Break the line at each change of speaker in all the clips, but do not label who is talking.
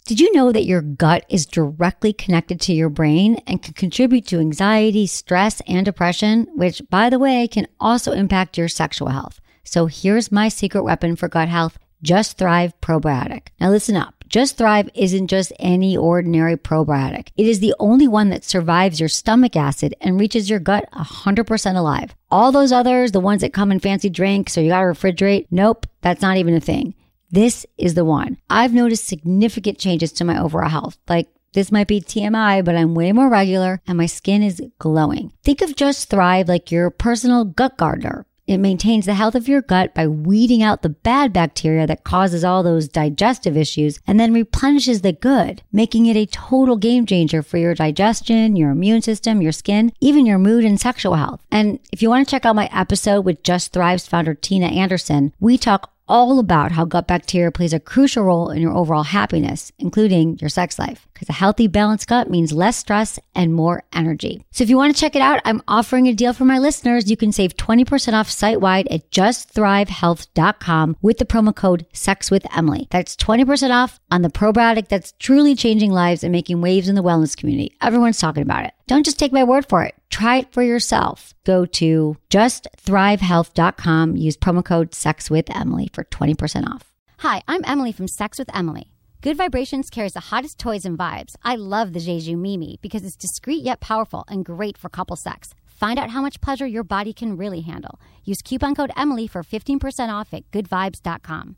Did you know that your gut is directly connected to your brain and can contribute to anxiety, stress, and depression, which, by the way, can also impact your sexual health? So here's my secret weapon for gut health, Just Thrive Probiotic. Now listen up. Just Thrive isn't just any ordinary probiotic. It is the only one that survives your stomach acid and reaches your gut 100% alive. All those others, the ones that come in fancy drinks or you gotta refrigerate, nope, that's not even a thing. This is the one. I've noticed significant changes to my overall health. Like, this might be TMI, but I'm way more regular and my skin is glowing. Think of Just Thrive like your personal gut gardener. It maintains the health of your gut by weeding out the bad bacteria that causes all those digestive issues and then replenishes the good, making it a total game changer for your digestion, your immune system, your skin, even your mood and sexual health. And if you want to check out my episode with Just Thrive's founder, Tina Anderson, we talk all about how gut bacteria plays a crucial role in your overall happiness, including your sex life. Because a healthy, balanced gut means less stress and more energy. So if you want to check it out, I'm offering a deal for my listeners. You can save 20% off site-wide at justthrivehealth.com with the promo code SEXWithEmily. That's 20% off on the probiotic that's truly changing lives and making waves in the wellness community. Everyone's talking about it. Don't just take my word for it. Try it for yourself. Go to justthrivehealth.com. Use promo code SEXWithEmily for 20% off.
Hi, I'm Emily from Sex with Emily. Good Vibrations carries the hottest toys and vibes. I love the Jeju Mimi because it's discreet yet powerful and great for couple sex. Find out how much pleasure your body can really handle. Use coupon code Emily for 15% off at goodvibes.com.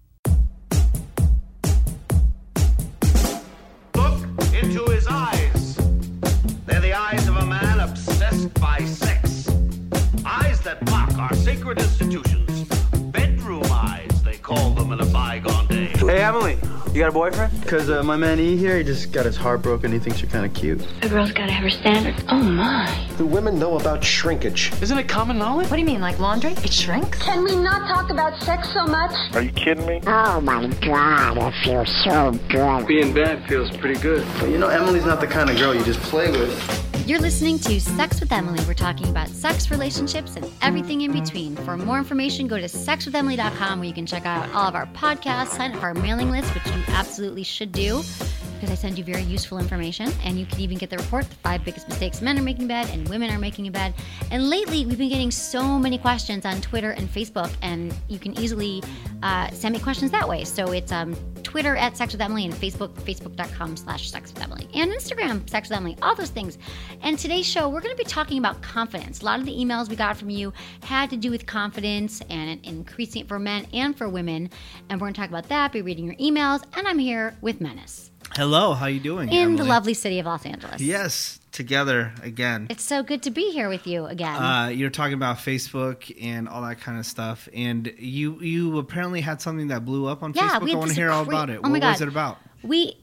Look into his eyes. They're the eyes of a man obsessed by sex. Eyes that mock our sacred institutions. Bedroom eyes, they call them in a bygone day.
Hey, Emily, you got a boyfriend? Because my man E here, he just got his heart broken. He thinks you're kind of cute.
A girl's gotta have her standards. Oh, my.
Do women know about shrinkage?
Isn't it common knowledge?
What do you mean, like laundry? It shrinks?
Can we not talk about sex so much?
Are you kidding me?
Oh, my God, it feels so good.
Being bad feels pretty good. But you know, Emily's not the kind of girl you just play with.
You're listening to Sex with Emily. We're talking about sex, relationships, and everything in between. For more information, go to sexwithemily.com where you can check out all of our podcasts, sign up for our mailing list, which you absolutely should do because I send you very useful information. And you can even get the report, the 5 biggest mistakes men are making in bed and women are making in bed. And lately, we've been getting so many questions on Twitter and Facebook, and you can easily send me questions that way. So it's Twitter at Sex with Emily and Facebook, facebook.com/Sex with Emily, and Instagram, Sex with Emily, all those things. And today's show, we're going to be talking about confidence. A lot of the emails we got from you had to do with confidence and increasing it for men and for women. And we're going to talk about that, be reading your emails, and I'm here with Menace.
Hello, how you doing,
In
Emily?
the lovely city of Los Angeles.
Yes, together again.
It's so good to be here with you again.
You're talking about Facebook and all that kind of stuff, and you apparently had something that blew up on Facebook. I want to hear all about it.
Oh my God.
What was it about?
We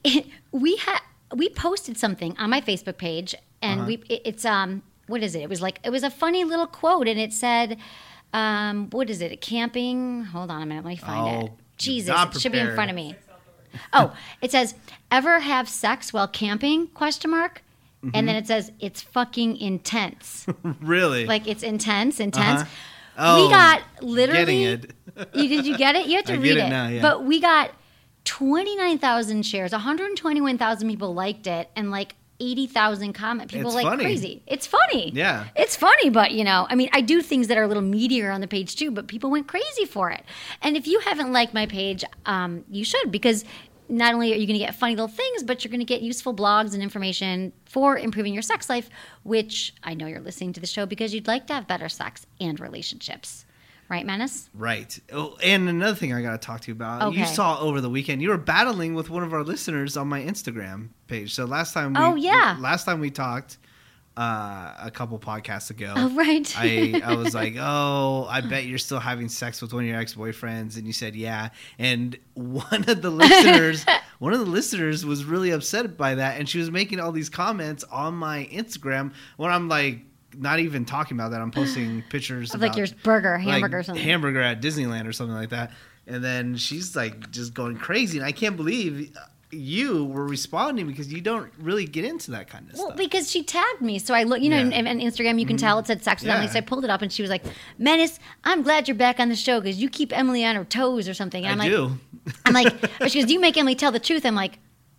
posted something on my Facebook page, and it's what is it? It was a funny little quote, and it said, what is it? Camping. Hold on a minute, let me find it. Jesus, it should be in front of me. Oh, it says, ever have sex while camping? ? Mm-hmm. And then it says, it's fucking intense.
Really?
Like it's intense.
Oh,
we got literally.
Getting it.
Did you get it? You have to read it.
Now, yeah.
But we got 29,000 shares, 121,000 people liked it, and like 80,000 comments. People
It's
like
funny.
crazy. It's funny.
Yeah.
It's funny, but I mean, I do things that are a little meatier on the page too, but people went crazy for it. And if you haven't liked my page, you should, because not only are you going to get funny little things, but you're going to get useful blogs and information for improving your sex life, which I know you're listening to the show because you'd like to have better sex and relationships. Right, Menace?
Right. Oh, and another thing I got to talk to you about.
Okay.
You saw over the weekend, you were battling with one of our listeners on my Instagram page. So last time we talked a couple podcasts ago.
Oh, right.
I was like, oh, I bet you're still having sex with one of your ex-boyfriends. And you said, yeah. And one of the listeners was really upset by that. And she was making all these comments on my Instagram when I'm like, not even talking about that. I'm posting pictures
of like your hamburger or something.
Hamburger at Disneyland or something like that. And then she's like just going crazy. And I can't believe you were responding because you don't really get into that kind of stuff. Well,
because she tagged me. So I look, in Instagram, you can tell it said Sex with Emily. So I pulled it up and she was like, Menace, I'm glad you're back on the show because you keep Emily on her toes or something. And
I'm
like, she goes, do you make Emily tell the truth? I'm like,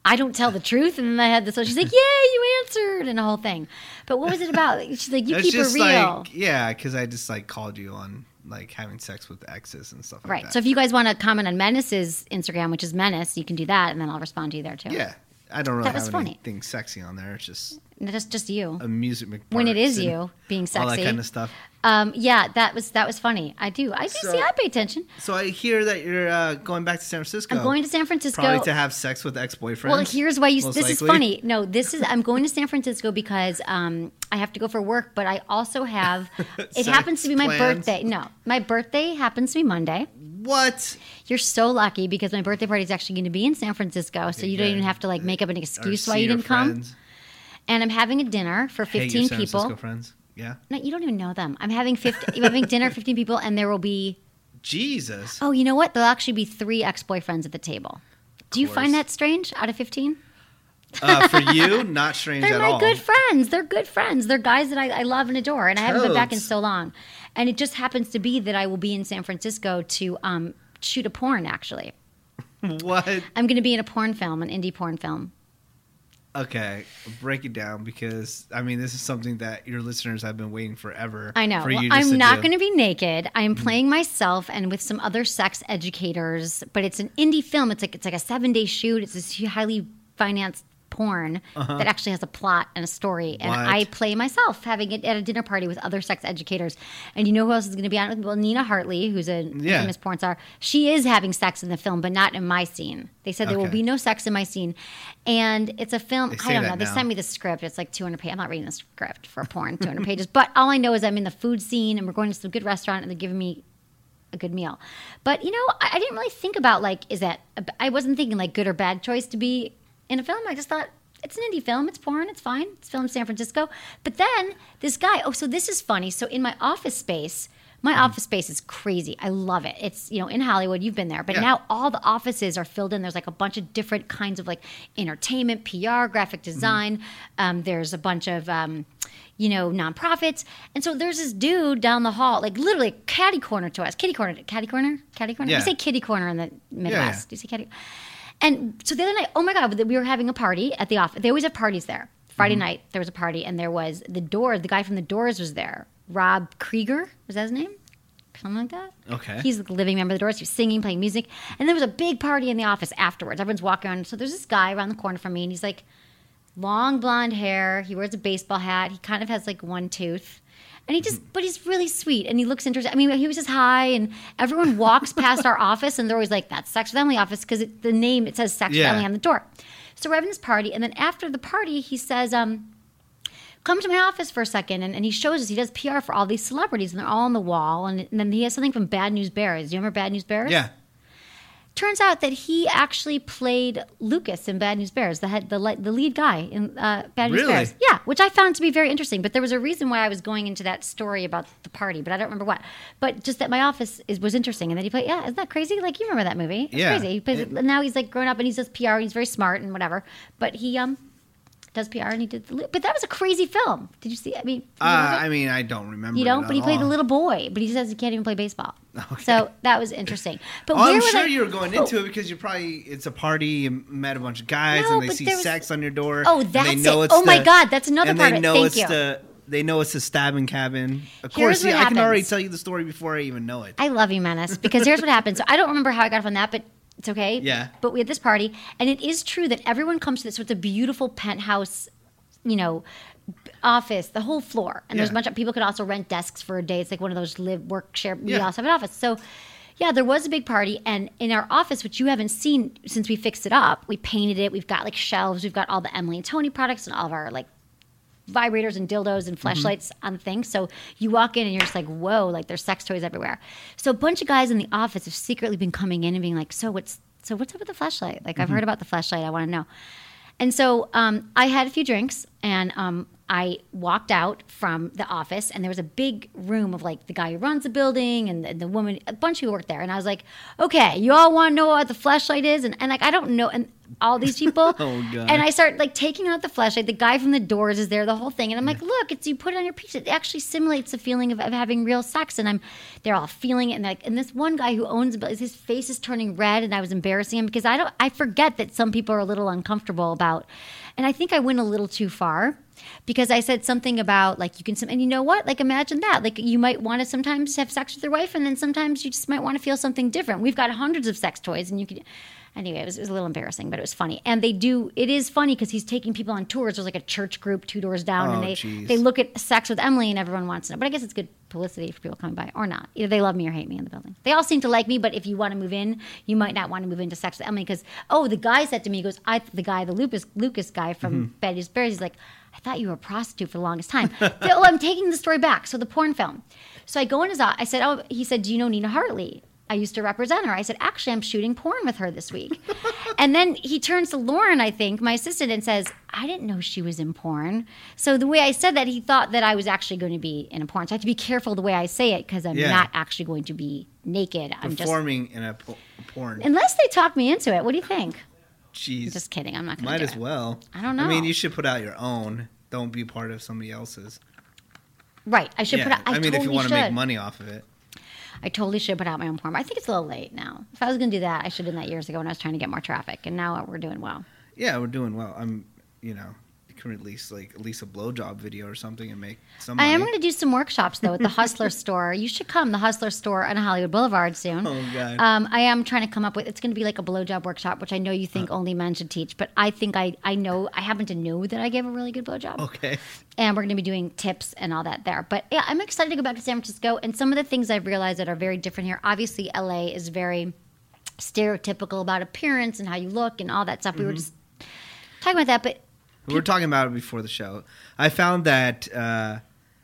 I don't tell the truth. And then I had this, so she's like, "Yay, you answered," and the whole thing. But what was it about? She's like, "You keep it real."
Because I just like called you on like having sex with exes and stuff like
right.
that.
So if you guys want to comment on Menace's Instagram, which is Menace, you can do that, and then I'll respond to you there too.
Yeah, I don't really have
funny.
anything sexy on there. It's
just you.
Amusement parks
When it is you being sexy,
all that kind of stuff.
Yeah, that was funny. I do see. I pay attention.
So I hear that you're going back to San Francisco.
I'm going to San Francisco.
Probably to have sex with ex-boyfriends.
Well, here's why this
likely.
is funny. No, I'm going to San Francisco because I have to go for work, but I also have. It happens to be my birthday. No, my birthday happens to be Monday.
What?
You're so lucky because my birthday party is actually going to be in San Francisco, so you don't even have to like make up an excuse why you didn't come. And I'm having a dinner for 15
San
people.
Francisco friends. Yeah.
No, you don't even know them. I'm having dinner, 15 people, and there will be.
Jesus.
Oh, you know what? There'll actually be 3 ex-boyfriends at the table. Do you find that strange? Out of 15?
For you, not strange
They're
at all.
my good friends. They're good friends. They're guys that I love and adore, and I haven't been back in so long. And it just happens to be that I will be in San Francisco to shoot a porn. Actually,
what?
I'm going to be in a porn film, an indie porn film.
Okay, break it down because I mean this is something that your listeners have been waiting forever.
I know.
For you
I'm not going to be naked. I'm playing myself and with some other sex educators, but it's an indie film. It's like a 7-day shoot. It's this highly financed porn that actually has a plot and a story, and I play myself having it at a dinner party with other sex educators. And you know who else is going to be on it? Well, Nina Hartley, who's a famous porn star. She is having sex in the film, but not in my scene. They said there will be no sex in my scene, and it's a film. I don't know. They sent me the script. It's like 200 pages. I'm not reading the script for a porn, 200 pages. But all I know is I'm in the food scene, and we're going to some good restaurant, and they're giving me a good meal. But you know, I didn't really think about like, I wasn't thinking like good or bad choice to be in a film. I just thought it's an indie film. It's porn. It's fine. It's filmed in San Francisco. But then this guy, so this is funny. So in my office space is crazy. I love it. It's, in Hollywood, you've been there. But now all the offices are filled in. There's like a bunch of different kinds of like entertainment, PR, graphic design. There's a bunch of, nonprofits. And so there's this dude down the hall, like literally catty corner to us. Kitty corner? Yeah. We say kitty corner in the Midwest. Do you say catty? And so the other night, oh my God, we were having a party at the office. They always have parties there. Friday night, there was a party, and there was the guy from The Doors was there. Rob Krieger, was that his name? Something like that.
Okay.
He's the living member of The Doors. He was singing, playing music. And there was a big party in the office afterwards. Everyone's walking around. So there's this guy around the corner from me, and he's like long blonde hair. He wears a baseball hat. He kind of has like one tooth. And but he's really sweet, and he looks interesting. I mean, he was just high, and everyone walks past our office, and they're always like, "That's Sex with Emily office," because it says Sex with Emily on the door. So we're having this party, and then after the party, he says, "Come to my office for a second," and he shows us he does PR for all these celebrities, and they're all on the wall, and then he has something from Bad News Bears. Do you remember Bad News Bears?
Yeah.
Turns out that he actually played Lucas in Bad News Bears, the lead guy in Bad News Bears. Yeah, which I found to be very interesting. But there was a reason why I was going into that story about the party, but I don't remember what. But just that my office was interesting, and that he played. Yeah, isn't that crazy? Like you remember that movie? It's crazy. He plays, now he's like grown up and he does PR and he's very smart and whatever. But he does PR and he did. But that was a crazy film. Did you see? I mean,
I don't remember.
You don't, but he played the little boy. But he says he can't even play baseball.
Okay.
So that was interesting. But
I'm sure you were going into it because it's a party. You met a bunch of guys and they see sex on your door.
Oh, that's it. Oh my God, that's another part of it. Thank you.
They know it's a stabbing cabin. Of course, I can already tell you the story before I even know it.
I love you, Menace, because here's what happened. So I don't remember how I got off on that, but it's okay.
Yeah.
But we had this party, and it is true that everyone comes to this. So it's a beautiful penthouse, office, the whole floor. And there's a bunch of people could also rent desks for a day. It's like one of those live, work, share. We also have an office. So yeah, there was a big party. And in our office, which you haven't seen since we fixed it up, we painted it. We've got like shelves. We've got all the Emily and Tony products and all of our like vibrators and dildos and fleshlights on things. So you walk in and you're just like, whoa, like there's sex toys everywhere. So a bunch of guys in the office have secretly been coming in and being like, so what's up with the fleshlight? Like I've heard about the fleshlight. I want to know. And so I had a few drinks, and I walked out from the office, and there was a big room of like the guy who runs the building and the woman, a bunch of people worked there. And I was like, okay, you all want to know what the fleshlight is? And like, I don't know. And
all these people.
Oh, God.
And I start like taking out the flashlight. The guy from the Doors is there, the whole thing. And I'm like, look, it's you put it on your pizza. It actually simulates the feeling of having real sex. And they're all feeling it. And this one guy who owns it, his face is turning red, and I was embarrassing him because I forget that some people are a little uncomfortable about. And I think I went a little too far. Because I said something about like you can, and you know what? Like imagine that. Like you might want to sometimes have sex with your wife, and then sometimes you just might want to feel something different. We've got hundreds of sex toys, and you could. Anyway, it was a little embarrassing, but it was funny. And it is funny because he's taking people on tours. There's like a church group 2 doors down, and they look at Sex with Emily, and everyone wants to know. But I guess it's good publicity for people coming by or not. Either they love me or hate me in the building. They all seem to like me, but if you want to move in, you might not want to move into Sex with Emily because, the guy said to me, he goes, the Lucas guy from Betty's Bears, he's like, I thought you were a prostitute for the longest time. I'm taking the story back. So the porn film. So I go in his office. I said, he said, do you know Nina Hartley? I used to represent her. I said, actually, I'm shooting porn with her this week. And then he turns to Lauren, I think, my assistant, and says, I didn't know she was in porn. So the way I said that, he thought that I was actually going to be in a porn. So I have to be careful the way I say it because I'm not actually going to be naked. I'm
performing in a porn.
Unless they talk me into it. What do you think?
Jeez.
I'm just kidding. I'm not going to
Might
do
as
it.
well.
I don't know.
I mean, you should put out your own. Don't be part of somebody else's.
Right. I should put out. I mean,
totally if you want to make money off of it.
I totally should put out my own porn. I think it's a little late now. If I was going to do that, I should have done that years ago when I was trying to get more traffic. And now we're doing well.
Yeah, we're doing well. You can release at least a blowjob video or something and make some money.
I am going to do some workshops though at the Hustler store. You should come, the Hustler store on Hollywood Boulevard soon.
Oh God.
I am trying to come up with. It's going to be like a blowjob workshop, which I know you think only men should teach, but I think I happen to know that I give a really good blowjob.
Okay.
And we're going to be doing tips and all that there. But yeah, I'm excited to go back to San Francisco. And some of the things I've realized that are very different here. Obviously, LA is very stereotypical about appearance and how you look and all that stuff. We were just talking about that, but.
We were talking about it before the show. I found that, it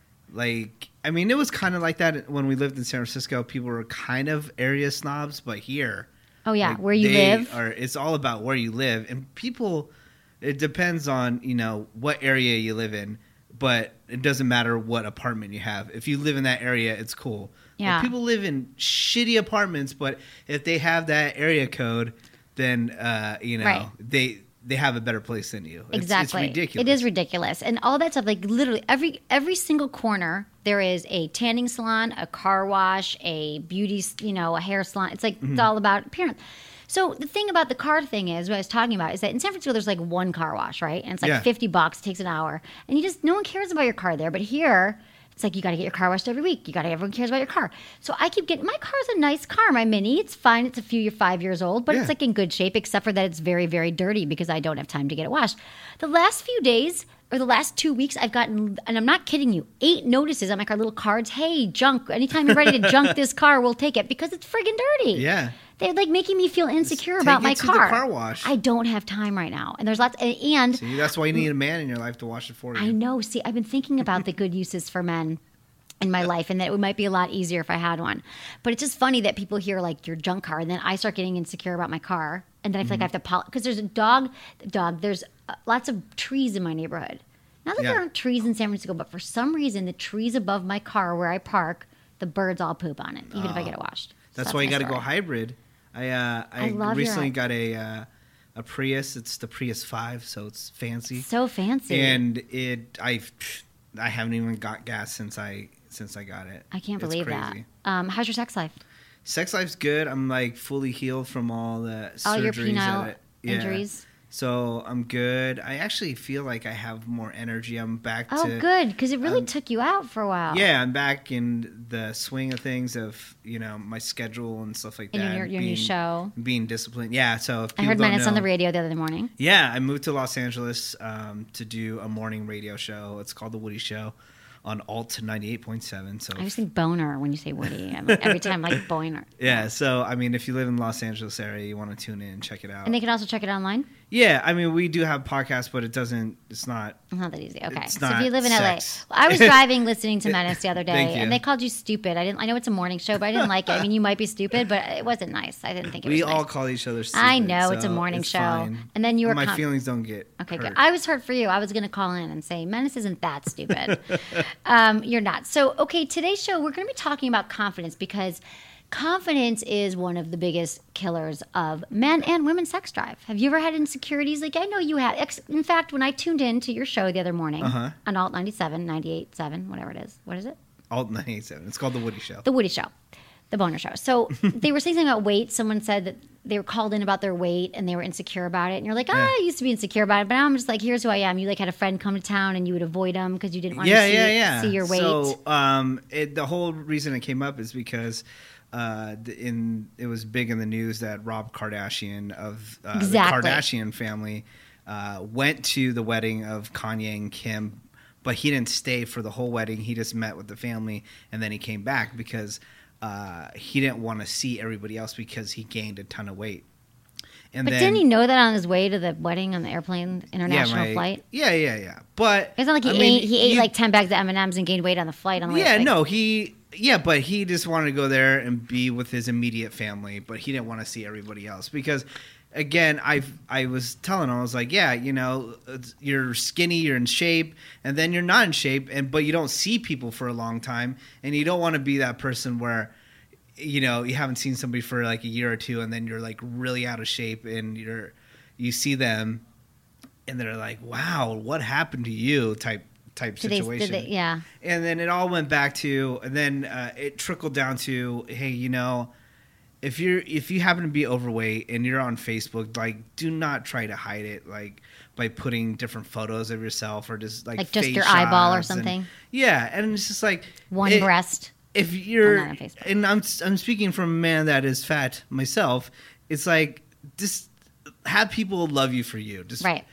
was kind of like that when we lived in San Francisco. People were kind of area snobs, but here.
Oh, yeah, where you live.
It's all about where you live. And people, it depends on, what area you live in, but it doesn't matter what apartment you have. If you live in that area, it's cool.
Yeah.
But people live in shitty apartments, but if they have that area code, then,
right.
They have a better place than you.
Exactly.
It's ridiculous.
It is ridiculous. And all that stuff, like literally every single corner, there is a tanning salon, a car wash, a beauty, a hair salon. It's like it's all about appearance. So the thing about the car thing is, what I was talking about, is that in San Francisco, there's like one car wash, right? And it's like $50, it takes an hour. And no one cares about your car there. But here, it's like you got to get your car washed every week. Everyone cares about your car. So I keep getting, my car's a nice car, my Mini. It's fine. It's 5 years old, but it's like in good shape, except for that it's very, very dirty because I don't have time to get it washed. The last few days, or the last 2 weeks, I've gotten, and I'm not kidding you, 8 notices on my car, little cards. Hey, junk. Anytime you're ready to junk this car, we'll take it because it's friggin' dirty.
Yeah.
They're like making me feel insecure about my car.
Take it to the car wash.
I don't have time right now. And there's lots, and
see, that's why you need a man in your life to wash it for you.
I know. See, I've been thinking about the good uses for men in my life, and that it might be a lot easier if I had one. But it's just funny that people hear like your junk car, and then I start getting insecure about my car, and then I feel like I have to because there's a dog. There's lots of trees in my neighborhood. Not that there aren't trees in San Francisco, but for some reason, the trees above my car where I park, the birds all poop on it, even if I get it washed.
That's why you got to go hybrid. I recently got a Prius. It's the Prius 5, so it's fancy.
So fancy.
And I haven't even got gas since I got it.
I can't believe that. How's your sex life?
Sex life's good. I'm like fully healed from all the surgeries.
All your penile injuries.
So I'm good. I actually feel like I have more energy. I'm back to...
Oh, good, because it really took you out for a while.
Yeah, I'm back in the swing of things of, my schedule and stuff like that.
And your new show.
Being disciplined. Yeah, so if
I heard Menace on the radio the other morning.
Yeah, I moved to Los Angeles to do a morning radio show. It's called The Woody Show on Alt 98.7. So
I always think boner when you say Woody. Every time, like boner.
Yeah, so, if you live in the Los Angeles area, you want to tune in and check it out.
And they can also check it online?
Yeah, we do have podcasts, but it's not
that easy. Okay.
So
if you live in
sex.
LA. Well, I was driving listening to Menace the other day,
and
they called you stupid. I know it's a morning show, but I didn't like it. You might be stupid, but it wasn't nice. I didn't think it was nice.
We all call each other stupid.
I know, it's a morning show.
Fine.
And then you were...
My feelings don't get
okay,
hurt.
good. I was hurt for you. I was going to call in and say, Menace isn't that stupid. You're not. So, okay, today's show, we're going to be talking about confidence because confidence is one of the biggest killers of men and women's sex drive. Have you ever had insecurities? Like, I know you have. In fact, when I tuned in to your show the other morning on Alt 97, 98.7, whatever it is. What is it?
Alt 98.7. It's called The Woody Show.
The Woody Show. The Boner Show. So they were saying something about weight. Someone said that they were called in about their weight and they were insecure about it. And you're like, I used to be insecure about it, but now I'm just like, here's who I am. You like had a friend come to town and you would avoid them because you didn't want to see your weight.
So the whole reason it came up is because it was big in the news that Rob Kardashian of the Kardashian family went to the wedding of Kanye and Kim, but he didn't stay for the whole wedding. He just met with the family and then he came back because he didn't want to see everybody else because he gained a ton of weight. But
didn't he know that on his way to the wedding on the airplane, international flight?
Yeah. But
it's not like he ate like 10 bags of M&Ms and gained weight on the flight on the way.
Yeah, but he just wanted to go there and be with his immediate family, but he didn't want to see everybody else because, again, I was telling him, I was like, you're skinny, you're in shape, and then you're not in shape, but you don't see people for a long time, and you don't want to be that person where, you haven't seen somebody for like a year or two, and then you're like really out of shape, and you see them, and they're like, wow, what happened to you? Type situation. And then it all went back to, and then it trickled down to, hey, if you happen to be overweight and you're on Facebook, like, do not try to hide it, like by putting different photos of yourself or just like
just your eyeball or something.
And it's just like
one breast.
If you're, and I'm speaking from a man that is fat myself, it's like just have people love you for you.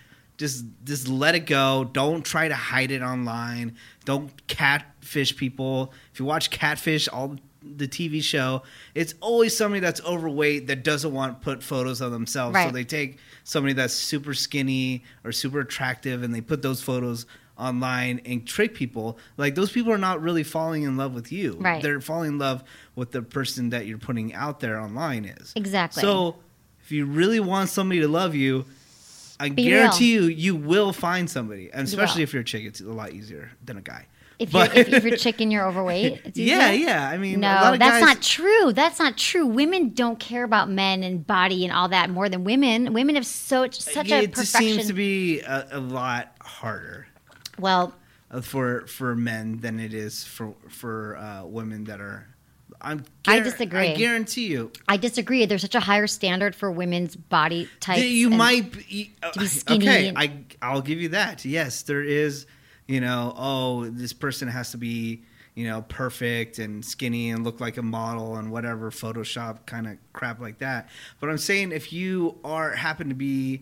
Just let it go. Don't try to hide it online. Don't catfish people. If you watch Catfish, the TV show, it's always somebody that's overweight that doesn't want to put photos of themselves. Right. So they take somebody that's super skinny or super attractive and they put those photos online and trick people. Like, those people are not really falling in love with you.
Right.
They're falling in love with the person that you're putting out there online is.
Exactly.
So if you really want somebody to love you, I guarantee you will find somebody. And especially if you're a chick, it's a lot easier than a guy.
If you're a chick and you're overweight, it's easier?
Yeah. I mean,
no,
a lot of
that's
guys...
not true. That's not true. Women don't care about men and body and all that more than women. Women have such a perfection.
It just seems to be a lot harder.
Well,
for men than it is for women that are.
I disagree.
I guarantee you.
I disagree. There's such a higher standard for women's body types.
You might be
to be skinny.
Okay, I'll give you that. Yes, there is. This person has to be, perfect and skinny and look like a model and whatever, Photoshop kind of crap like that. But I'm saying if you happen to be,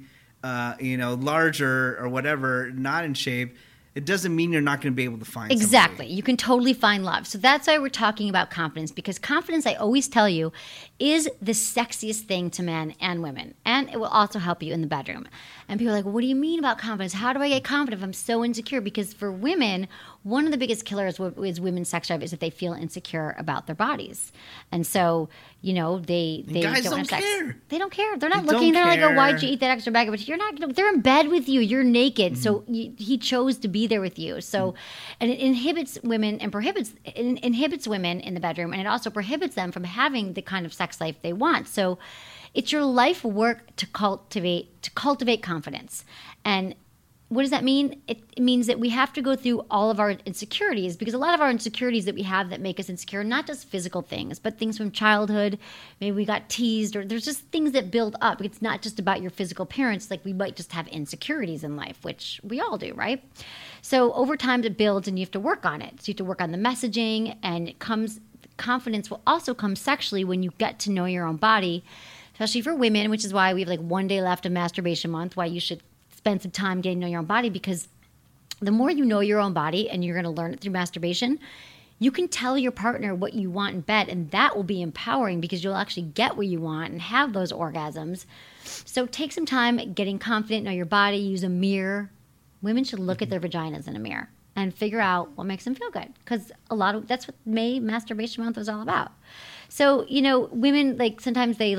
larger or whatever, not in shape, it doesn't mean you're not going to be able to find
Exactly.
somebody.
You can totally find love. So that's why we're talking about confidence, because confidence, I always tell you, is the sexiest thing to men and women. And it will also help you in the bedroom. And people are like, well, what do you mean about confidence? How do I get confident if I'm so insecure? Because for women, one of the biggest killers is women's sex drive is that they feel insecure about their bodies. And so, they
guys
don't have sex.
Care.
They don't care. They're not looking. They're like, oh, why'd you eat that extra bag? But you're not. They're in bed with you. You're naked. Mm-hmm. So he chose to be there with you. So, and it inhibits women and inhibits women in the bedroom, and it also prohibits them from having the kind of sex life they want. So, it's your life work to cultivate confidence. And what does that mean? It means that we have to go through all of our insecurities, because a lot of our insecurities that we have that make us insecure, not just physical things, but things from childhood. Maybe we got teased, or there's just things that build up. It's not just about your physical appearance. Like, we might just have insecurities in life, which we all do, right? So over time it builds, and you have to work on it. So you have to work on the messaging, and confidence will also come sexually when you get to know your own body, especially for women, which is why we have like 1 day left of masturbation month, why you should spend some time getting to know your own body, because the more you know your own body, and you're going to learn it through masturbation, you can tell your partner what you want in bed, and that will be empowering because you'll actually get what you want and have those orgasms. So take some time getting confident, know your body, use a mirror. Women should look at their vaginas in a mirror and figure out what makes them feel good, because that's what May Masturbation Month was all about. So, women, like, sometimes they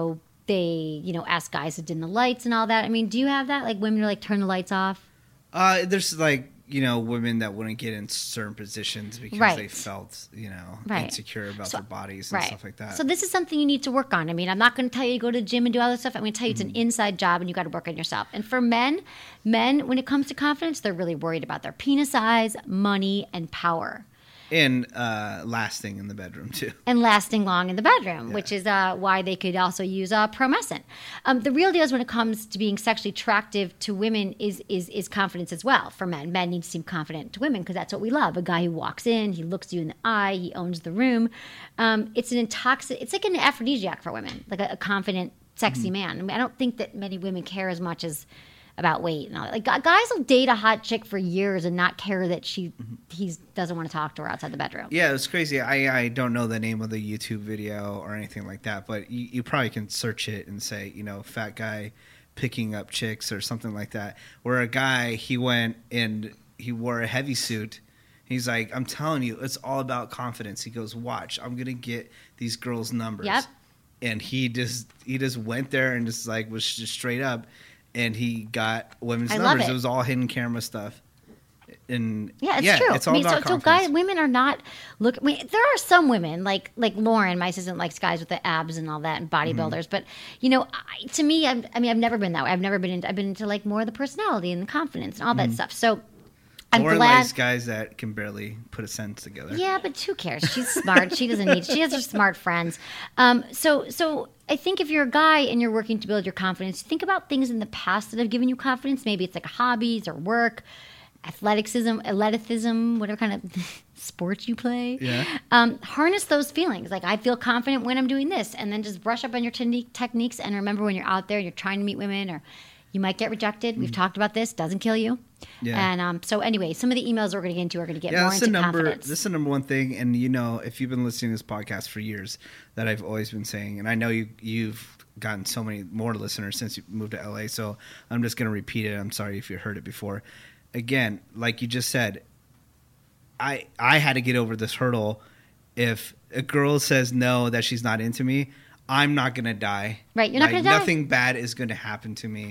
ask guys to dim the lights and all that. I mean, do you have that? Like, women are like, turn the lights off?
There's like, women that wouldn't get in certain positions because they felt, insecure about their bodies and stuff like that.
So this is something you need to work on. I mean, I'm not going to tell you to go to the gym and do all this stuff. I'm going to tell you it's an inside job and you got to work on yourself. And for men, when it comes to confidence, they're really worried about their penis size, money, and power.
And lasting in the bedroom, too.
And lasting long in the bedroom, which is why they could also use Promescent. The real deal is when it comes to being sexually attractive to women is confidence as well for men. Men need to seem confident to women because that's what we love. A guy who walks in, he looks you in the eye, he owns the room. It's like an aphrodisiac for women, like a confident, sexy man. I mean, I don't think that many women care as much as about weight and all that. Like guys will date a hot chick for years and not care that he doesn't want to talk to her outside the bedroom.
Yeah, it's crazy. I don't know the name of the YouTube video or anything like that, but you probably can search it and say, fat guy picking up chicks or something like that. Where a guy, he went and he wore a heavy suit. He's like, I'm telling you, it's all about confidence. He goes, watch, I'm going to get these girls' numbers.
Yep.
And he just went there and just like was just straight up. And he got women's numbers. It was all hidden camera stuff. And
it's true.
It's all about confidence.
So women are not there are some women like Lauren, my assistant, likes guys with the abs and all that and bodybuilders. But to me, I've never been that way. I've been into like more of the personality and the confidence and all that stuff. So I'm
Lauren
glad.
likes guys that can barely put a sentence together.
Yeah, but who cares? She's smart. She has her smart friends. So I think if you're a guy and you're working to build your confidence, think about things in the past that have given you confidence. Maybe it's like hobbies or work, athleticism, whatever kind of sports you play. Yeah. Harness those feelings. Like, I feel confident when I'm doing this. And then just brush up on your techniques. And remember, when you're out there, you're trying to meet women, or you might get rejected. We've talked about this. Doesn't kill you. Yeah. And so anyway, some of the emails we're going to get into are going to get more into confidence.
This is the number one thing. And, if you've been listening to this podcast for years, that I've always been saying, and I know you've gotten so many more listeners since you moved to LA, so I'm just going to repeat it. I'm sorry if you heard it before. Again, like you just said, I had to get over this hurdle. If a girl says no, that she's not into me, I'm not going to die.
Right, you're not going to die.
Nothing bad is going to happen to me.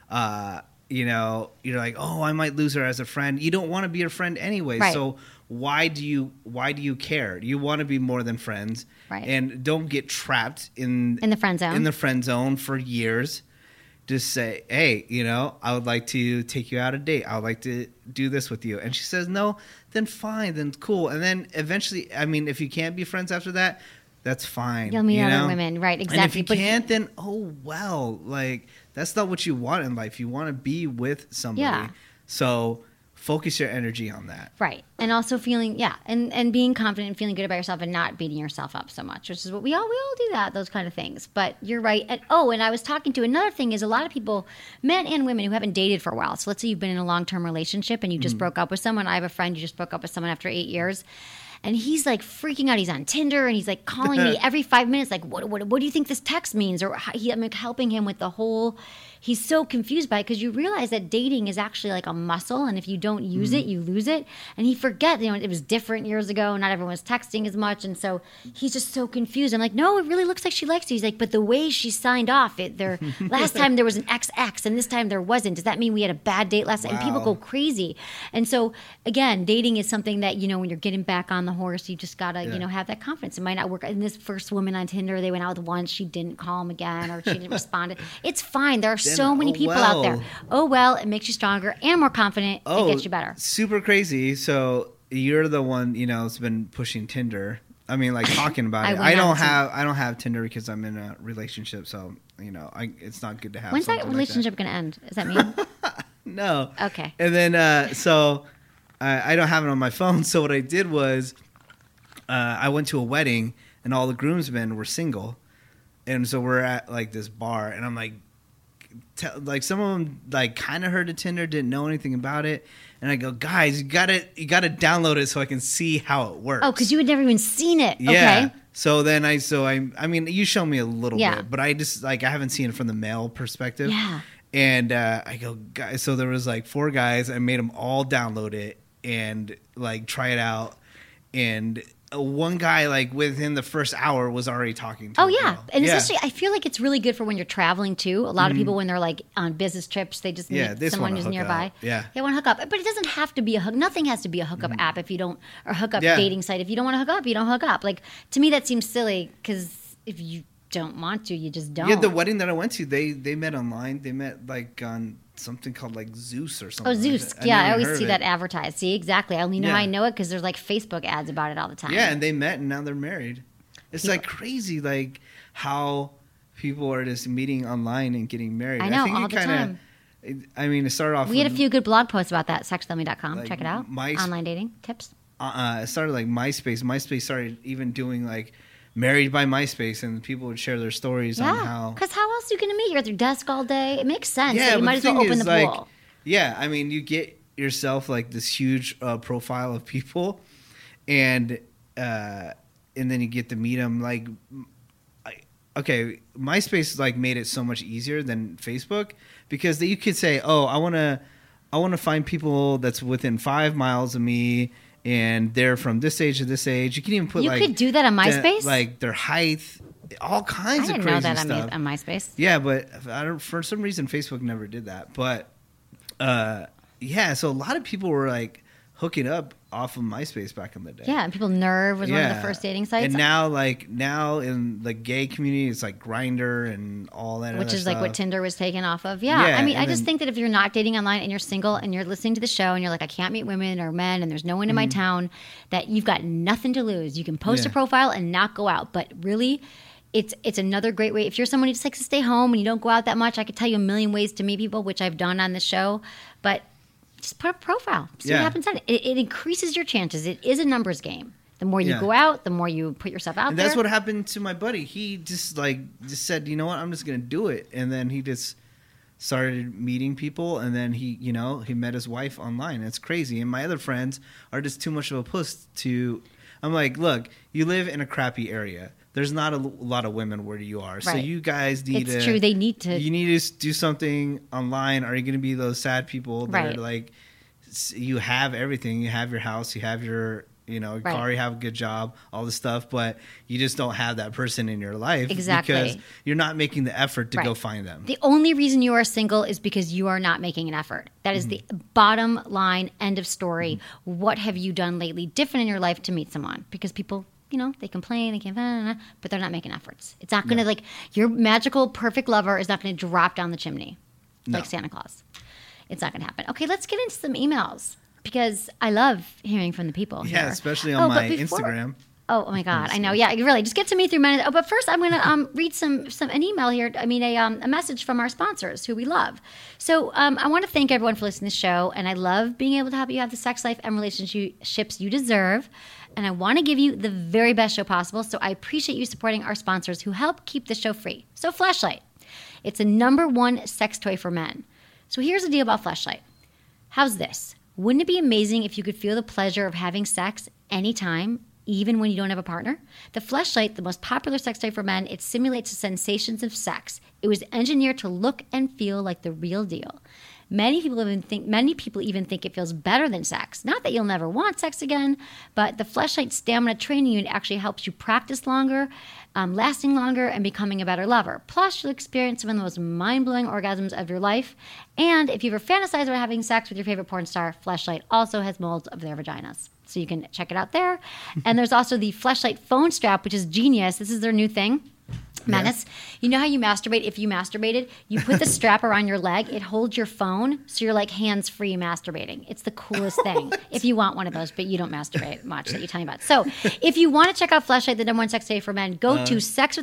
You're like, oh, I might lose her as a friend. You don't want to be her friend anyway. Right. So why do you care? You want to be more than friends.
Right.
And don't get trapped in
the friend zone.
In the friend zone for years. Just say, hey, I would like to take you out a date. I would like to do this with you. And she says no, then fine, then cool. And then eventually, if you can't be friends after that, that's fine.
You'll meet other women, right? Exactly.
And if you can't, then that's not what you want in life. You want to be with somebody. Yeah. So focus your energy on that. Right.
And also feeling, and being confident and feeling good about yourself and not beating yourself up so much, which is what we all do that, those kind of things. But you're right. And I was talking to another thing is a lot of people, men and women, who haven't dated for a while. So let's say you've been in a long-term relationship and you just broke up with someone. I have a friend who just broke up with someone after 8 years. And he's like freaking out. He's on Tinder and he's like calling me every 5 minutes. Like, what do you think this text means? Or I'm like helping him with the whole. He's so confused by it because you realize that dating is actually like a muscle, and if you don't use it, you lose it. And he forgets. It was different years ago. Not everyone was texting as much, and so he's just so confused. I'm like, no, it really looks like she likes you. He's like, but the way she signed off, last time there was an XX, and this time there wasn't. Does that mean we had a bad date last time? And people go crazy. And so again, dating is something that when you're getting back on the horse, you just gotta have that confidence. It might not work. And this first woman on Tinder, they went out with once, she didn't call him again, or she didn't respond. It's fine. There are so many people out there. Oh well, it makes you stronger and more confident. It gets you better.
Super crazy. So you're the one that's been pushing Tinder. Talking about it. I don't have Tinder because I'm in a relationship. So it's not good to have.
When's that relationship going to end? Does that mean?
No.
Okay.
And then I don't have it on my phone. So what I did was I went to a wedding and all the groomsmen were single, and so we're at like this bar, and I'm like. Some of them kind of heard of Tinder, didn't know anything about it, and I go, guys, you gotta download it so I can see how it works.
Oh, because you had never even seen it.
Yeah.
Okay.
So then you show me a little bit, but I just I haven't seen it from the male perspective.
Yeah.
And I go, guys. So there was 4 guys. I made them all download it and try it out, and one guy, like, within the first hour was already talking to
Oh,
a
yeah.
girl.
And especially, I feel like it's really good for when you're traveling, too. A lot of people, when they're, like, on business trips, they just meet
they just
someone
wanna
who's
hook
nearby.
up. Yeah.
They want to hook up. But it doesn't have to be a hook. Nothing has to be a hookup app if you don't, or hookup dating site. If you don't want to hook up, you don't hook up. Like, to me, that seems silly because if you don't want to, you just don't.
Yeah, the wedding that I went to, they met online. They met, like, on something called, like, Zeus or something.
Oh, Zeus.
Like
Yeah, I
never
always
heard
see
of
that
it.
advertised. See, exactly. I only know how I know it because there's, like, Facebook ads about it all the time.
Yeah, and they met, and now they're married. It's, like, crazy, like, how people are just meeting online and getting married.
I know,
think
all
it
the time.
I mean, it started off
We had a few good blog posts about that, sexwithemily.com.
Like
Check it out. Online dating tips.
It started like MySpace. MySpace started even doing, like, Married by MySpace, and people would share their stories on how...
because how else are you going to meet? You're at your desk all day. It makes sense.
Yeah,
So you
but
might
the
as well
thing
open
is,
the
like,
pool.
yeah, I mean, you get yourself, like, this huge profile of people, and then you get to meet them. Like, okay, MySpace, like, made it so much easier than Facebook because you could say, oh, I want to find people that's within 5 miles of me, and they're from this age to this age. You can even put,
You
like,
could do that on MySpace?
like their height, all kinds
I
of
didn't
crazy
know that
stuff.
on MySpace.
Yeah, but I don't. For some reason, Facebook never did that. But yeah, so a lot of people were, like, hooking up off of MySpace back in the day.
Yeah, and people Nerve was one of the first dating sites.
And now in the gay community, it's like Grindr and all that,
which
other
is like what
stuff.
Tinder was taken off of. Yeah.
Yeah,
I mean, I
and
just
then-
think that if you're not dating online and you're single and you're listening to the show and you're like, I can't meet women or men and there's no one in my town, that you've got nothing to lose. You can post a
Yeah.
profile and not go out. But really, it's another great way. If you're someone who just likes to stay home and you don't go out that much, I could tell you a million ways to meet people, which I've done on this show. But just put up a profile. See what
Yeah.
happens on it. It increases your chances. It is a numbers game. The more you
Yeah.
go out, the more you put yourself out
And
there.
that's what happened to my buddy. He just said, you know what, I'm just gonna do it. And then he just started meeting people, and then he met his wife online. It's crazy. And my other friends are just too much of a puss to. I'm like, look, you live in a crappy area. There's not a lot of women where you are, so
Right.
you guys need to.
It's true. They need to.
You need to do something online. Are you going to be those sad people that
Right.
are like, you have everything, you have your house, you have your
Right.
car, you have a good job, all this stuff, but you just don't have that person in your life
Exactly.
because you're not making the effort to
Right.
go find them.
The only reason you are single is because you are not making an effort. That is the bottom line, end of story. What have you done lately different in your life to meet someone? Because people, they complain, they can't, but they're not making efforts. It's not going to, your magical, perfect lover is not going to drop down the chimney like Santa Claus. It's not going to happen. Okay, let's get into some emails because I love hearing from the people
Yeah,
here.
especially on my
but before-
Instagram.
Oh my God, I know. Yeah, really. Just get to me through minutes. Oh, but first, I'm going to read an email here. I mean, a message from our sponsors who we love. So I want to thank everyone for listening to the show, and I love being able to help you have the sex life and relationships you deserve. And I want to give you the very best show possible. So I appreciate you supporting our sponsors who help keep the show free. So Fleshlight, it's a #1 sex toy for men. So here's the deal about Fleshlight. How's this? Wouldn't it be amazing if you could feel the pleasure of having sex anytime, even when you don't have a partner? The Fleshlight, the most popular sex toy for men, it simulates the sensations of sex. It was engineered to look and feel like the real deal. Many people even think it feels better than sex. Not that you'll never want sex again, but the Fleshlight Stamina Training Unit actually helps you practice longer, lasting longer, and becoming a better lover. Plus, you'll experience some of the most mind-blowing orgasms of your life. And if you ever fantasize about having sex with your favorite porn star, Fleshlight also has molds of their vaginas. So you can check it out there. And there's also the Fleshlight Phone Strap, which is genius. This is their new thing. Menace. You know how you masturbate? If you masturbated, you put the strap around your leg. It holds your phone, so you're like hands-free masturbating. It's the coolest thing. If you want one of those, but you don't masturbate much, that you tell me about. So if you want to check out Fleshlight, the #1 sex toy for men, go to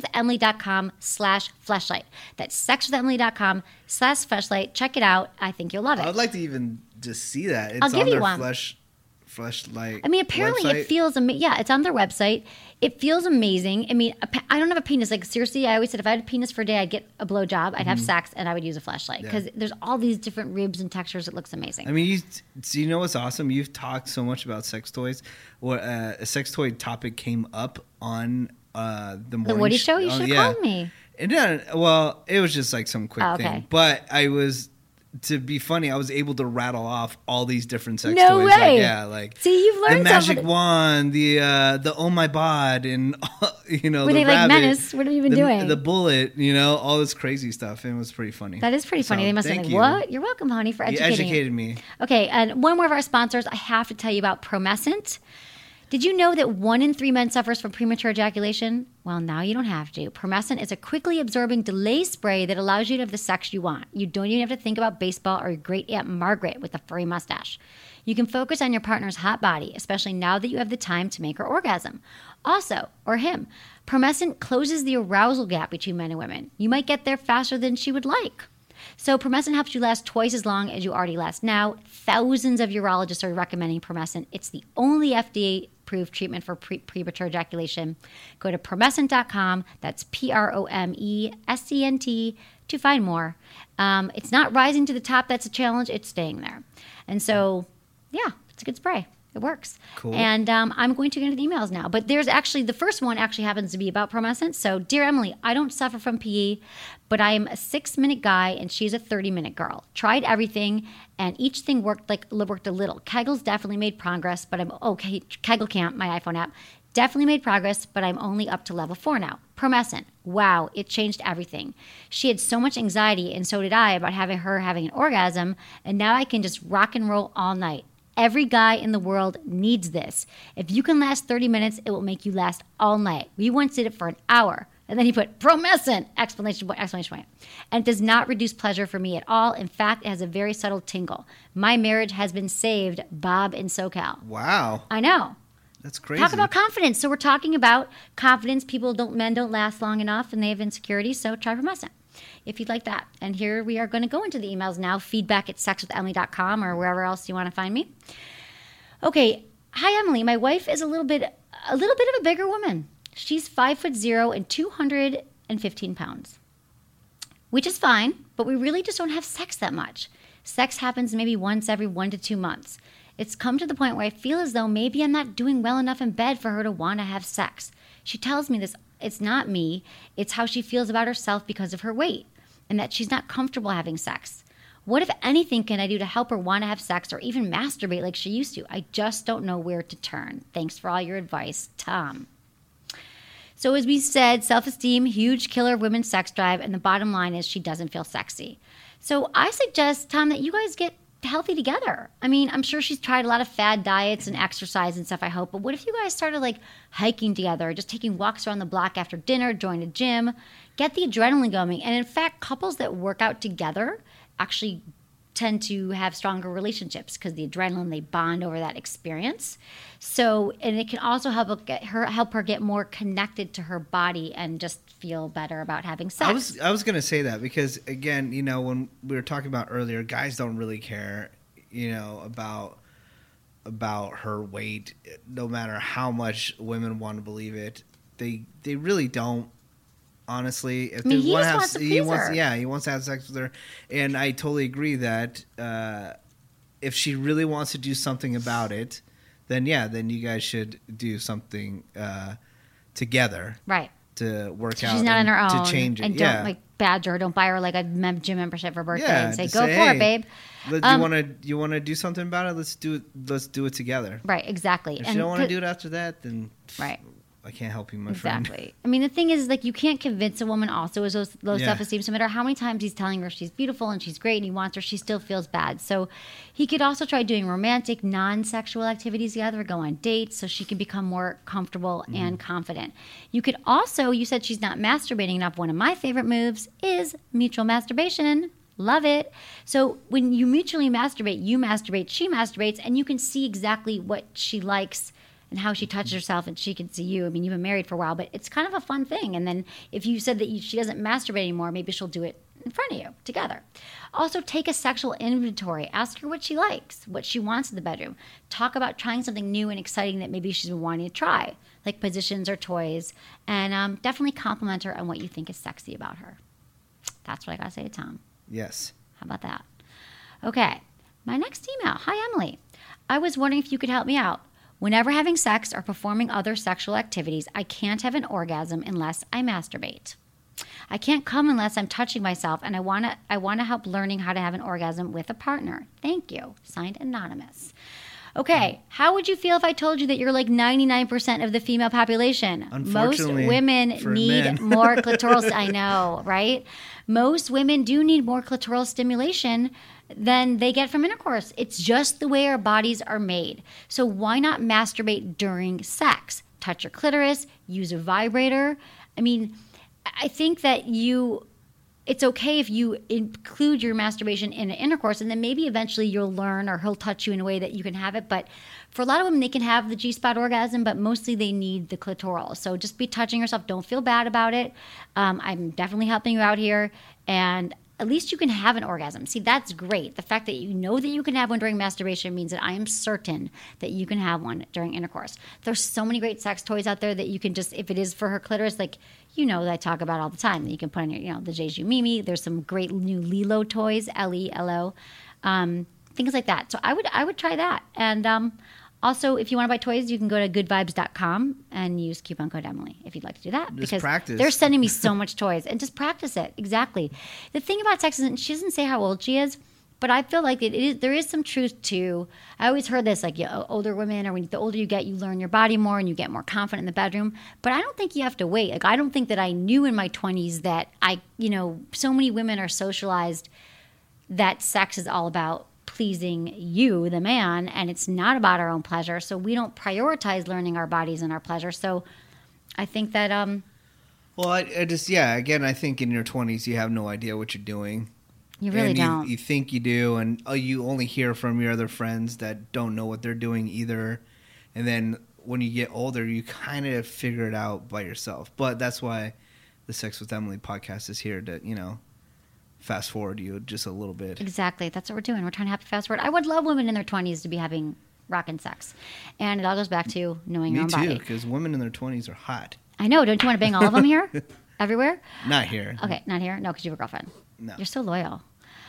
sexwithemily.com/fleshlight. That's sexwithemily.com/fleshlight. Check it out. I think you'll love it.
I would like to even just see that. It's
I'll give
on
you
their
one.
Fleshlight.
I mean, apparently
website.
it feels amazing. Yeah, it's on their website. It feels amazing. I mean, I don't have a penis. Like, seriously, I always said if I had a penis for a day, I'd get a blowjob, I'd have sex, and I would use a Fleshlight. Because there's all these different ribs and textures. It looks amazing.
I mean, you know what's awesome? You've talked so much about sex toys. A sex toy topic came up on the morning
Woody Show? You should have called me.
And well, it was just like some quick
Oh, okay.
thing. But I was to be funny, I was able to rattle off all these different sex
No
toys.
way.
Like
See, you've learned
the magic
something.
wand, the oh my bod, and
Were
the
they
rabbit,
like Menace? What have you been doing?
The bullet, all this crazy stuff, and it was pretty funny.
That is pretty funny.
So,
They must have
thank
been
you.
like, what? You're welcome, honey, for
You
educating
educated me.
Okay, and one more of our sponsors, I have to tell you about Promescent. Did you know that 1 in 3 men suffers from premature ejaculation? Well, now you don't have to. Promescent is a quickly absorbing delay spray that allows you to have the sex you want. You don't even have to think about baseball or your great Aunt Margaret with a furry mustache. You can focus on your partner's hot body, especially now that you have the time to make her orgasm. Also, or him, Promescent closes the arousal gap between men and women. You might get there faster than she would like. So Promescent helps you last twice as long as you already last now. Thousands of urologists are recommending Promescent. It's the only FDA-approved treatment for premature ejaculation. Go to Promescent.com. That's Promescent to find more. It's not rising to the top. That's a challenge. It's staying there. And so, yeah, it's a good spray. It works.
Cool.
And I'm going to get into the emails now. But there's actually, the first one actually happens to be about Promescent. So, dear Emily, I don't suffer from PE, but I am a 6-minute guy and she's a 30-minute girl. Tried everything and each thing worked a little. Kegel's definitely made progress, but I'm okay. Kegel Camp, my iPhone app, definitely made progress, but I'm only up to level 4 now. Promescent. Wow, it changed everything. She had so much anxiety, and so did I, about having an orgasm, and now I can just rock and roll all night. Every guy in the world needs this. If you can last 30 minutes, it will make you last all night. We once did it for an hour. And then he put Promescent! Exclamation point. And it does not reduce pleasure for me at all. In fact, it has a very subtle tingle. My marriage has been saved, Bob in SoCal.
Wow.
I know.
That's crazy.
Talk about confidence. So we're talking about confidence. Men don't last long enough and they have insecurities. So try Promescent if you'd like that. And here we are going to go into the emails now. feedback@sexwithemily.com or wherever else you want to find me. Okay. Hi, Emily. My wife is a little bit of a bigger woman. She's 5'0" and 215 pounds, which is fine, but we really just don't have sex that much. Sex happens maybe once every 1 to 2 months. It's come to the point where I feel as though maybe I'm not doing well enough in bed for her to want to have sex. She tells me this. It's not me. It's how she feels about herself because of her weight and that she's not comfortable having sex. What, if anything, can I do to help her want to have sex or even masturbate like she used to? I just don't know where to turn. Thanks for all your advice, Tom. So as we said, self-esteem, huge killer of women's sex drive, and the bottom line is she doesn't feel sexy. So I suggest, Tom, that you guys get healthy together. I mean, I'm sure she's tried a lot of fad diets and exercise and stuff, I hope. But what if you guys started hiking together, just taking walks around the block after dinner, join a gym, get the adrenaline going. And in fact, couples that work out together actually tend to have stronger relationships because the adrenaline, they bond over that experience. So, and it can also help her get more connected to her body and just feel better about having sex.
I was going to say that because, again, when we were talking about earlier, guys don't really care, about her weight, no matter how much women want to believe it. They really don't. Honestly, if
he
he
wants
to have sex with her, and I totally agree that if she really wants to do something about it, then you guys should do something together,
right?
To work out.
She's not on her own
to change it,
and don't badger her. Don't buy her a gym membership for birthday and say, "Go for it, babe."
You want to do something about it? Let's do it together.
Right, exactly.
If you don't want to do it after that, then
right.
I can't help you, my friend.
Exactly. I mean, the thing is, you can't convince a woman also with low self-esteem. So no matter how many times he's telling her she's beautiful and she's great and he wants her, she still feels bad. So he could also try doing romantic, non-sexual activities together, go on dates so she can become more comfortable and confident. You could also, you said she's not masturbating enough. One of my favorite moves is mutual masturbation. Love it. So when you mutually masturbate, you masturbate, she masturbates, and you can see exactly what she likes and how she touches herself, and she can see you. I mean, you've been married for a while, but it's kind of a fun thing. And then if you said that she doesn't masturbate anymore, maybe she'll do it in front of you together. Also, take a sexual inventory. Ask her what she likes, what she wants in the bedroom. Talk about trying something new and exciting that maybe she's been wanting to try, like positions or toys. And definitely compliment her on what you think is sexy about her. That's what I got to say to Tom.
Yes.
How about that? Okay. My next email. Hi, Emily. I was wondering if you could help me out. Whenever having sex or performing other sexual activities, I can't have an orgasm unless I masturbate.
I can't come unless I'm touching myself, and I want to help learning how to have an orgasm with a partner. Thank you. Signed, Anonymous. Okay, how would you feel if I told you that you're like 99% of the female population? Most women need more clitoral. I know, right? Most women do need more clitoral stimulation than they get from intercourse. It's just the way our bodies are made. So why not masturbate during sex? Touch your clitoris, use a vibrator. I mean, I think that it's okay if you include your masturbation in an intercourse, and then maybe eventually you'll learn, or he'll touch you in a way that you can have it. But for a lot of women, they can have the G-spot orgasm, but mostly they need the clitoral. So just be touching yourself. Don't feel bad about it. I'm definitely helping you out here. And at least you can have an orgasm. See, that's great. The fact that you know that you can have one during masturbation means that I am certain that you can have one during intercourse. There's so many great sex toys out there that you can just, if it is for her clitoris, like, that I talk about all the time, that you can put on your, the Jeju Mimi. There's some great new Lelo toys, Lelo, things like that. So I would try that. And also, if you want to buy toys, you can go to goodvibes.com and use coupon code Emily if you'd like to do that.
Just
because
practice.
They're sending me so much toys, and just practice it. Exactly. The thing about sex is, she doesn't say how old she is, but I feel like there is some truth to, I always heard this, like, older women, or the older you get, you learn your body more and you get more confident in the bedroom. But I don't think you have to wait. Like, I don't think that I knew in my 20s that so many women are socialized that sex is all about pleasing you, the man, and it's not about our own pleasure. So we don't prioritize learning our bodies and our pleasure. So I think that
well, I think in your 20s you have no idea what you're doing.
You really don't.
You think you do, and you only hear from your other friends that don't know what they're doing either. And then when you get older, you kind of figure it out by yourself. But that's why the Sex with Emily podcast is here to, fast forward you just a little bit.
Exactly. That's what we're doing. We're trying to happy fast forward. I would love women in their 20s to be having rockin' sex. And it all goes back to knowing your own body.
Me too, because women in their 20s are hot.
I know. Don't you want to bang all of them here? Everywhere?
Not here.
Okay, not here? No, because you have a girlfriend.
No.
You're so loyal.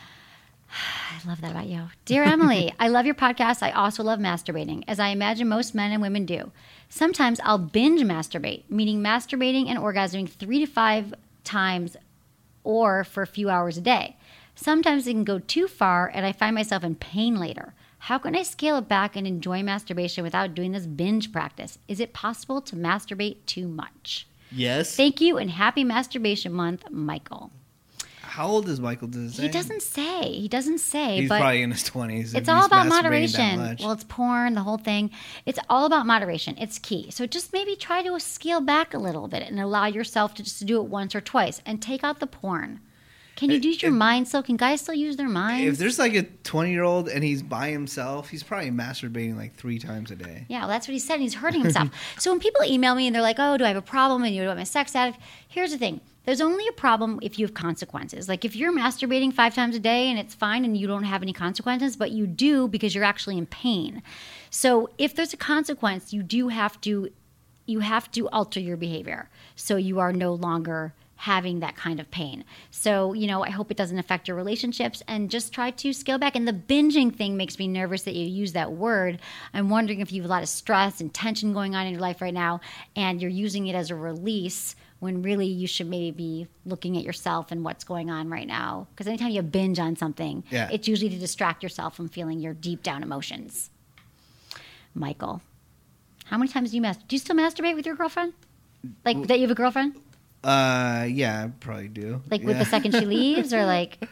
I love that about you. Dear Emily, I love your podcast. I also love masturbating, as I imagine most men and women do. Sometimes I'll binge masturbate, meaning masturbating and orgasming 3 to 5 times or for a few hours a day. Sometimes it can go too far, and I find myself in pain later. How can I scale it back and enjoy masturbation without doing this binge practice? Is it possible to masturbate too much?
Yes.
Thank you, and happy masturbation month, Michael.
How old is Michael? Does it say?
He doesn't say.
He's
but
probably in his 20s.
It's all about moderation. Well, it's porn, the whole thing. It's all about moderation. It's key. So just maybe try to scale back a little bit and allow yourself to just do it once or twice and take out the porn. Can you use your mind still? Can guys still use their minds?
If there's like a 20-year-old and he's by himself, he's probably masturbating like 3 times a day.
Yeah, well, that's what he said. He's hurting himself. So when people email me and they're like, oh, do I have a problem? And I'm a sex addict. Here's the thing. There's only a problem if you have consequences. Like if you're masturbating 5 times a day and it's fine and you don't have any consequences, but you do because you're actually in pain. So if there's a consequence, you have to alter your behavior. So you are no longer having that kind of pain. So, I hope it doesn't affect your relationships, and just try to scale back. And the binging thing makes me nervous that you use that word. I'm wondering if you have a lot of stress and tension going on in your life right now, and you're using it as a release when really you should maybe be looking at yourself and what's going on right now. Because anytime you binge on something, it's usually to distract yourself from feeling your deep down emotions. Michael, how many times do you masturbate? Do you still masturbate with your girlfriend? Like that you have a girlfriend?
Yeah, I probably do.
Like with the second she leaves, or like?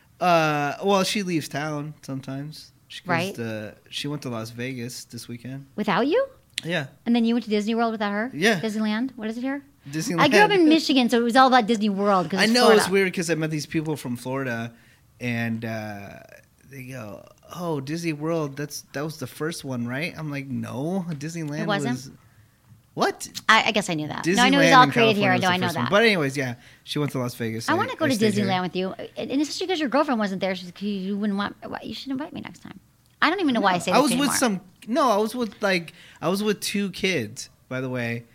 Well, she leaves town sometimes. She goes
right.
She went to Las Vegas this weekend.
Without you?
Yeah.
And then you went to Disney World without her?
Yeah.
Disneyland? What is it here?
Disneyland.
I grew up in Michigan, so it was all about Disney World.
I know
Florida.
It's weird because I met these people from Florida, and they go, "Oh, Disney World. That was the first one, right?" I'm like, "No, Disneyland
it wasn't.
Was what?"
I guess I knew that.
Disneyland
no, I know it was all
in
created
California
here. I know
was the first
that.
one. But anyways, yeah, she went to Las Vegas.
I want to go to Disneyland with you, and especially because your girlfriend wasn't there. You wouldn't want. You should invite me next time. I don't even know why I say this anymore.
I was with 2 kids. By the way,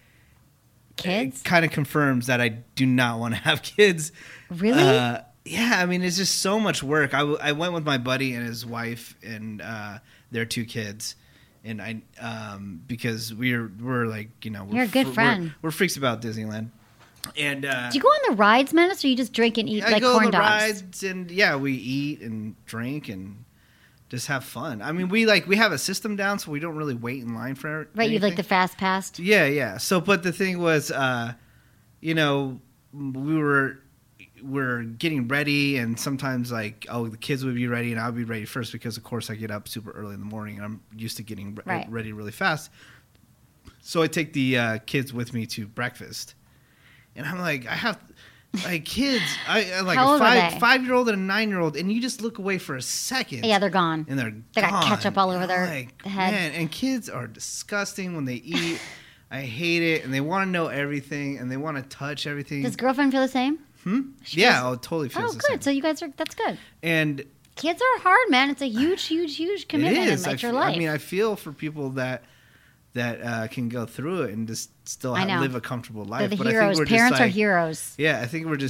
kids?
It kind of confirms that I do not want to have kids.
Really?
Yeah, I mean, it's just so much work. I went with my buddy and his wife and their 2 kids, and because we're like,
you're a good friend.
We're freaks about Disneyland. And
Do you go on the rides, Menace, or you just drink and eat like
go
corn
on the
dogs?
rides, and we eat and drink and just have fun. I mean, we have a system down, so we don't really wait in line for anything.
Right, you have like the fast pass.
Yeah. So, but the thing was, we're getting ready, and sometimes like, the kids would be ready, and I'll be ready first because, of course, I get up super early in the morning, and I'm used to getting ready really fast. So I take the kids with me to breakfast, and I'm like, I have. Like kids, I like
How
a
old are they?
5-year-old and a 9-year-old, and you just look away for a second.
Yeah, they're gone.
And
They got
gone.
ketchup all over their head.
Man, and kids are disgusting when they eat. I hate it, and they want to know everything, and they want to touch everything.
Does girlfriend feel the same?
Yeah, totally feels the
good.
same.
So you guys that's good.
And
kids are hard, man. It's a huge commitment.
it is.
It's your life.
I mean, I feel for people that can go through it and just still live a comfortable life.
They're the
but
heroes.
I think we're
Parents
just
are heroes.
Yeah, I think we're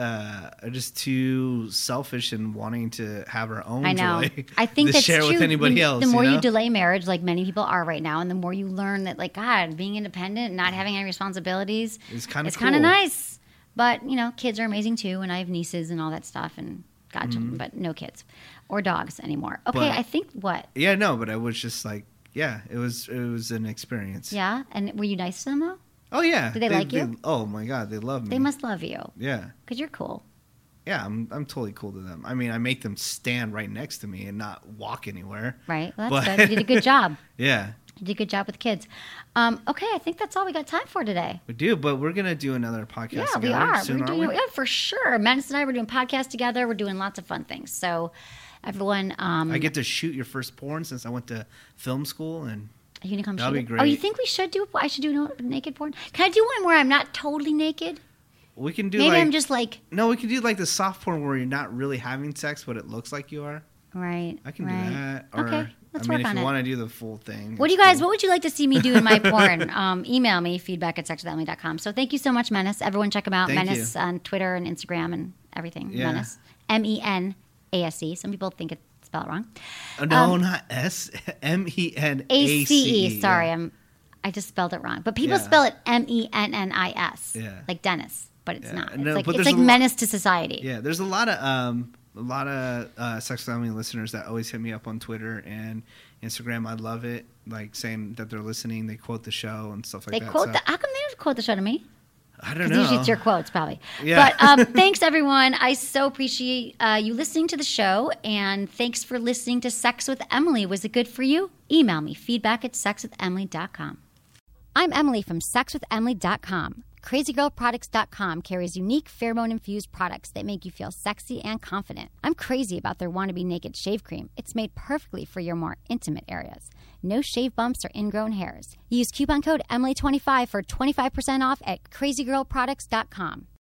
just too selfish and wanting to have our own
I know.
joy.
I think
to
that's
share
true.
with anybody else.
The more
you
you delay marriage, like many people are right now, and the more you learn that, like, God, being independent and not having any responsibilities
it's kind of
nice. But kids are amazing too, and I have nieces and all that stuff, and godchildren, but no kids or dogs anymore. Okay,
But-
I think what?
Yeah, no, but I was just like, it was an experience.
Yeah, and were you nice to them though?
Oh yeah.
Did they like you?
Oh my God, they love me.
They must love you.
Yeah.
Because you're cool.
Yeah, I'm totally cool to them. I mean, I make them stand right next to me and not walk anywhere.
Right. Well, that's good. You did a good job.
Yeah.
You did a good job with kids. Okay, I think that's all we got time for today.
We do, but we're gonna do another podcast
Yeah,
together
we are.
soon,
We're
aren't
doing
we?
yeah, for sure. Menace and I were doing podcasts together. We're doing lots of fun things. So, everyone,
I get to shoot your first porn since I went to film school, and
are you gonna come
that'll
shoot
be
it?
great.
Oh, you think we should do? I should do no naked porn. Can I do one where I'm not totally naked?
we can do
Maybe
like
I'm just like
we can do like the soft porn where you're not really having sex, but it looks like you are.
right.
I can
right.
do that. Or,
Okay, let's
I mean,
work
if
on
you
it.
want to do the full thing.
What do you
it's
guys?
cool.
What would you like to see me do in my porn? Email me feedback@sexwithemily.com. So thank you so much, Menace. Everyone, check him out.
Thank
Menace
you.
on Twitter and Instagram and everything.
Yeah.
Menace, MENASE. Some people think it's spelled wrong.
No, not MENACE.
ACE. Sorry, I just spelled it wrong. But people
Yeah.
spell it MENNIS.
Yeah.
Like Dennis, but it's
Yeah.
not. It's
No,
like
but
it's
there's
like
a
menace to society.
Yeah, there's a lot of Sex with Emily listeners that always hit me up on Twitter and Instagram. I love it, like saying that they're listening. They quote the show and stuff like
They
that.
quote
so,
how come they don't quote the show to me?
I don't
Because
know.
usually it's your quotes, probably.
Yeah.
But thanks, everyone. I so appreciate you listening to the show. And thanks for listening to Sex with Emily. Was it good for you? Email me, feedback@sexwithemily.com. I'm Emily from sexwithemily.com. CrazyGirlProducts.com carries unique pheromone-infused products that make you feel sexy and confident. I'm crazy about their Wannabe Naked Shave Cream. It's made perfectly for your more intimate areas. No shave bumps or ingrown hairs. Use coupon code Emily25 for 25% off at CrazyGirlProducts.com.